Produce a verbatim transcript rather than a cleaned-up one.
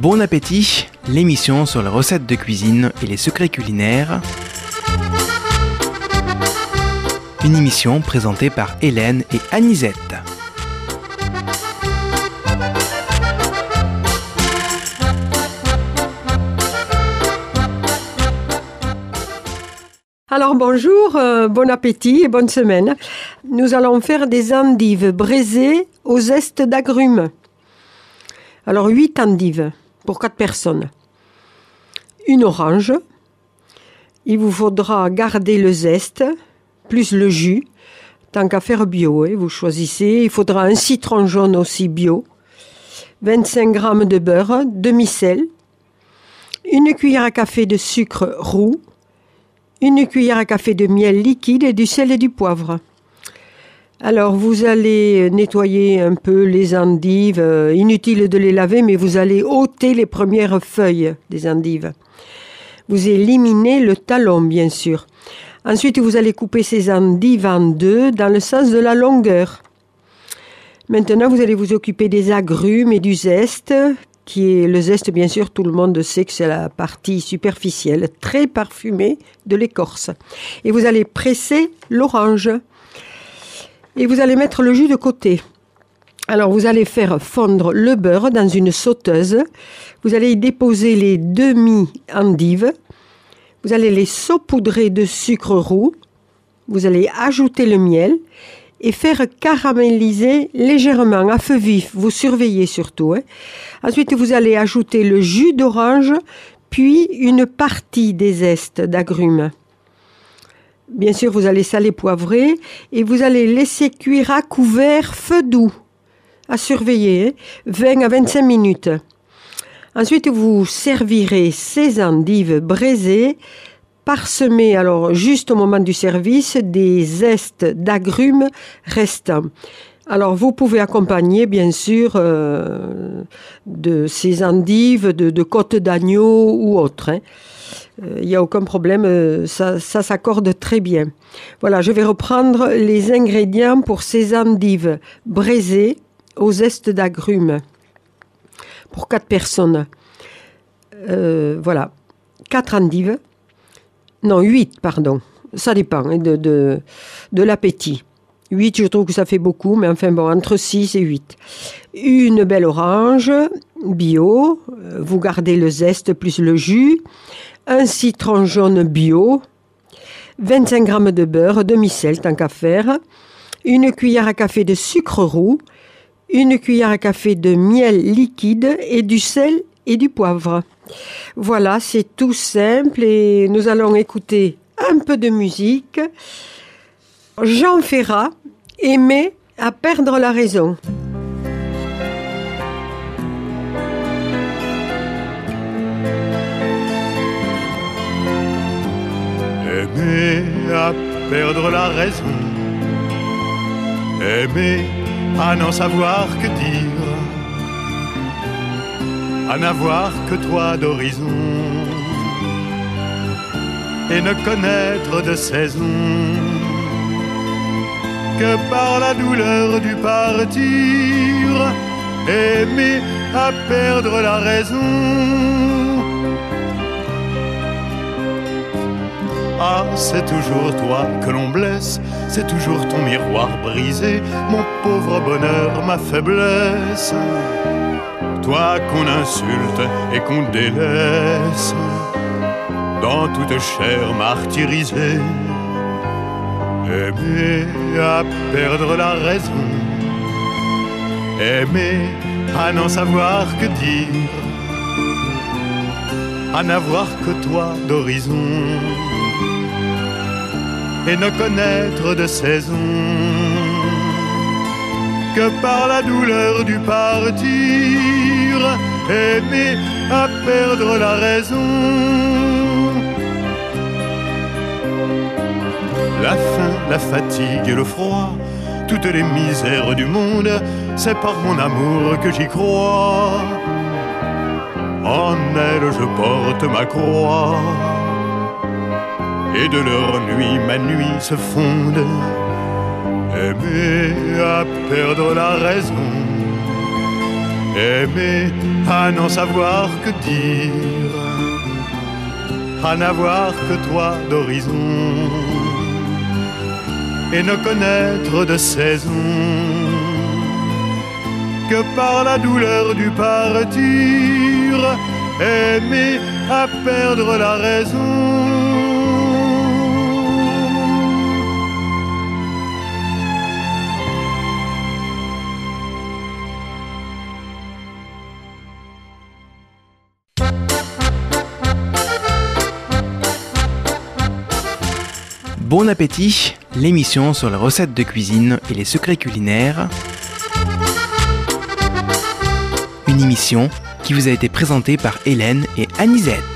Bon appétit, l'émission sur les recettes de cuisine et les secrets culinaires. Une émission présentée par Hélène et Anisette. Alors bonjour, euh, bon appétit et bonne semaine. Nous allons faire des endives braisées au zeste d'agrumes. Alors huit endives pour quatre personnes. Une orange. Il vous faudra garder le zeste, plus le jus, tant qu'à faire bio. Hein, vous choisissez. Il faudra un citron jaune aussi bio. vingt-cinq grammes de beurre, demi-sel. Une cuillère à café de sucre roux. Une cuillère à café de miel liquide et du sel et du poivre. Alors, vous allez nettoyer un peu les endives. Euh, inutile de les laver, mais vous allez ôter les premières feuilles des endives. Vous éliminez le talon, bien sûr. Ensuite, vous allez couper ces endives en deux dans le sens de la longueur. Maintenant, vous allez vous occuper des agrumes et du zeste, qui est le zeste, bien sûr, tout le monde sait que c'est la partie superficielle, très parfumée de l'écorce. Et vous allez presser l'orange. Et vous allez mettre le jus de côté. Alors, vous allez faire fondre le beurre dans une sauteuse. Vous allez y déposer les demi-endives. Vous allez les saupoudrer de sucre roux. Vous allez ajouter le miel et faire caraméliser légèrement à feu vif. Vous surveillez surtout. Hein. Ensuite, vous allez ajouter le jus d'orange, puis une partie des zestes d'agrumes. Bien sûr, vous allez saler, poivrer et vous allez laisser cuire à couvert, feu doux, à surveiller, hein, vingt à vingt-cinq minutes. Ensuite, vous servirez ces endives braisées, parsemées, alors juste au moment du service, des zestes d'agrumes restants. Alors, vous pouvez accompagner, bien sûr, euh, de ces endives, de, de côtes d'agneau ou autres. Il hein. n'y euh, a aucun problème, euh, ça, ça s'accorde très bien. Voilà, je vais reprendre les ingrédients pour ces endives braisées au zeste d'agrumes pour quatre personnes. Euh, voilà, quatre endives. Non, huit, pardon. Ça dépend hein, de, de, de l'appétit. huit, je trouve que ça fait beaucoup, mais enfin bon, entre six et huit. Une belle orange, bio. Vous gardez le zeste plus le jus. Un citron jaune bio. vingt-cinq grammes de beurre, demi-sel, tant qu'à faire. Une cuillère à café de sucre roux. Une cuillère à café de miel liquide et du sel et du poivre. Voilà, c'est tout simple et nous allons écouter un peu de musique. Jean Ferrat, Aimer à perdre la raison. Aimer à perdre la raison. Aimer à n'en savoir que dire. À n'avoir que toi d'horizon. Et ne connaître de saison que par la douleur du partir. Aimer à perdre la raison. Ah, c'est toujours toi que l'on blesse, c'est toujours ton miroir brisé, mon pauvre bonheur, ma faiblesse. Toi qu'on insulte et qu'on délaisse dans toute chair martyrisée. Aimer à perdre la raison. Aimer à n'en savoir que dire. À n'avoir que toi d'horizon. Et ne connaître de saison que par la douleur du partir. Aimer à perdre la raison. La faim, la fatigue et le froid, toutes les misères du monde, c'est par mon amour que j'y crois. En elle je porte ma croix. Et de leur nuit ma nuit se fonde. Aimer à perdre la raison. Aimer à n'en savoir que dire, à n'avoir que toi d'horizon, et ne connaître de saison que par la douleur du partir. Aimer à perdre la raison. Bon appétit, l'émission sur les recettes de cuisine et les secrets culinaires. Une émission qui vous a été présentée par Hélène et Anisette.